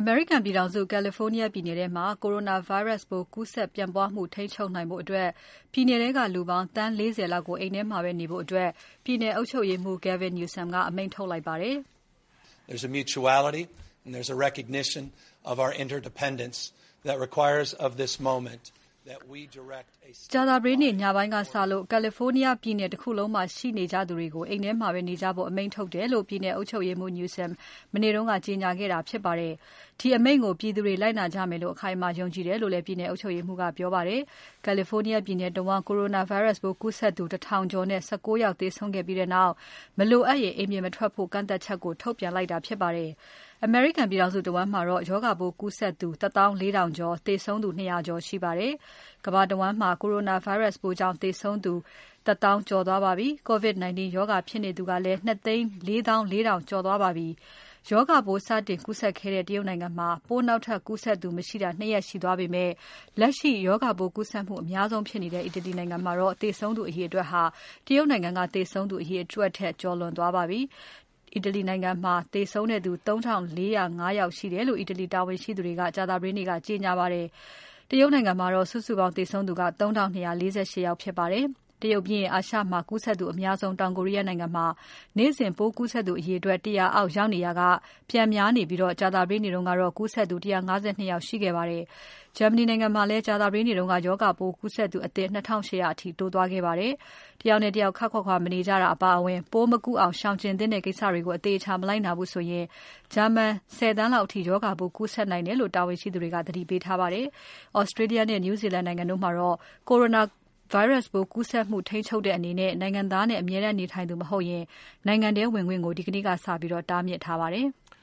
မေရိကန်ပြည်ထောင်စု California ပြည်နယ်ထဲမှာ Coronavirus ပိုးကူးစက်ပြန့်ပွားမှုထိန်းချုပ်နိုင်ဖို့ပြည်နယ်ထဲကလူပေါင်းသန်း 40 လောက်ကိုအိမ်ထဲမှာပဲနေဖို့ပြည်နယ်အုပ်ချုပ်ရေးမှူး Gavin Newsom ကအမိန့်ထုတ်လိုက်ပါတယ်။ There's a mutuality and there's a recognition of our interdependence that requires of this moment that we direct a ကြာသပတေးနေ့ညပိုင်းကစလို့ California ပြည်နယ်တခုလုံးမှာရှိနေကြသူတွေကိုအိမ်ထဲမှာပဲနေကြဖို့အမိန့်ထုတ်တယ်လို့ပြည်နယ်အုပ်ချုပ်ရေးမှူး Newsom မနေ့ကကြေညာခဲ့တာဖြစ်ပါတယ်။ ဒီအမိန့်ကိုပြည်သူတွေလိုက်နာကြမယ်လို့အခိုင်အမာယုံကြည်တယ်လို့လည်းပြည်နယ်အုပ်ချုပ်ရေးမှူးကပြောပါတယ်။ California ပြည်နယ်တဝန်း Coronavirus ပိုးကူးစက်သူ 1000 ကျော်နဲ့ 19 ယောက်သေဆုံးခဲ့ပြီးနောက် မလိုအပ်ရင်အိမ်ပြင်မထွက်ဖို့ကန့်သတ်ချက်ကိုထုတ်ပြန်လိုက်တာဖြစ်ပါတယ်။ အမေရိကန်ပြည်ထောင်စုတဝန်းမှာတော့ရောဂါပိုးကူးစက်သူ 14000 ကျော်၊ သေဆုံးသူ 200 ကျော်ရှိပါတယ်။ ကမ္ဘာတဝန်းမှာ Coronavirus ပိုးကြောင့်သေဆုံးသူ 1,000,000 ကျော်သွားပါပြီ။ COVID-19 ရောဂါဖြစ်နေသူကလည်း 2,440,000 ကျော်သွားပါပြီ။ ရောဂါပိုးစတင်ကူးစက်ခဲ့တဲ့တရုတ်နိုင်ငံမှာ ပိုးနောက်ထပ်ကူးစက်သူမရှိတာ 2 ရက်ရှိသွားပေမဲ့ လက်ရှိရောဂါပိုးကူးစက်မှုအများဆုံးဖြစ်နေတဲ့ အီတလီနိုင်ငံမှာတော့သေဆုံးသူအရေအတွက်ဟာ တရုတ်နိုင်ငံကသေဆုံးသူအရေအတွက်ထက်ကျော်လွန်သွားပါပြီ။ အီတလီနိုင်ငံမှာသေဆုံးသူ 3,405 ယောက်ရှိတယ်လို့ အီတလီတာဝန်ရှိသူတွေက ကြာသပတေးနေ့က ကြေညာပါတယ်။ တရုတ်နိုင်ငံမှာတော့စုစုပေါင်းသေဆုံးသူ 3,248 ယောက်ဖြစ်ပါတယ်။ တရုတ်ပြီးရင်အာရှမှာကူးစက်သူအများဆုံးတောင်ကိုရီးယားနိုင်ငံမှာ နေ့စဉ်ပိုးကူးစက်သူအရေအတွက် 100 အောက်ရောက်နေရာက ပြန်များနေပြီး ကြာသပတေးနေ့ကတော့ကူးစက်သူ 152 ယောက်ရှိခဲ့ပါတယ်။ ဂျာမနီနိုင်ငံမှာလည်းကြာသပတေးနေ့ကရောဂါပိုးကူးစက်သူအသစ် 2800 အထိတိုးသွားခဲ့ပါတယ်။ တယောက်နဲ့တယောက်ခပ်ခွာခွာမနေကြတာအပါအဝင် ပိုးမကူးအောင်ရှောင်ကြဉ်သင့်တဲ့ကိစ္စတွေကိုအသေအချာမလိုက်နာဘူးဆိုရင် ဂျာမန် 10 သန်းလောက်အထိရောဂါပိုးကူးစက်နိုင်တယ်လို့တာဝန်ရှိသူတွေကသတိပေးထားပါတယ်။ Australia နဲ့ New Zealand နိုင်ငံတို့မှာတော့ Coronavirus ပိုးကူးစက်မှုထိန်းချုပ်တဲ့အနေနဲ့နိုင်ငံသားနဲ့အမြဲတမ်းနေထိုင်သူမဟုတ်ရင် နိုင်ငံထဲဝင်ခွင့်ကိုဒီကနေ့ကစပြီးတားမြစ်ထားပါတယ်။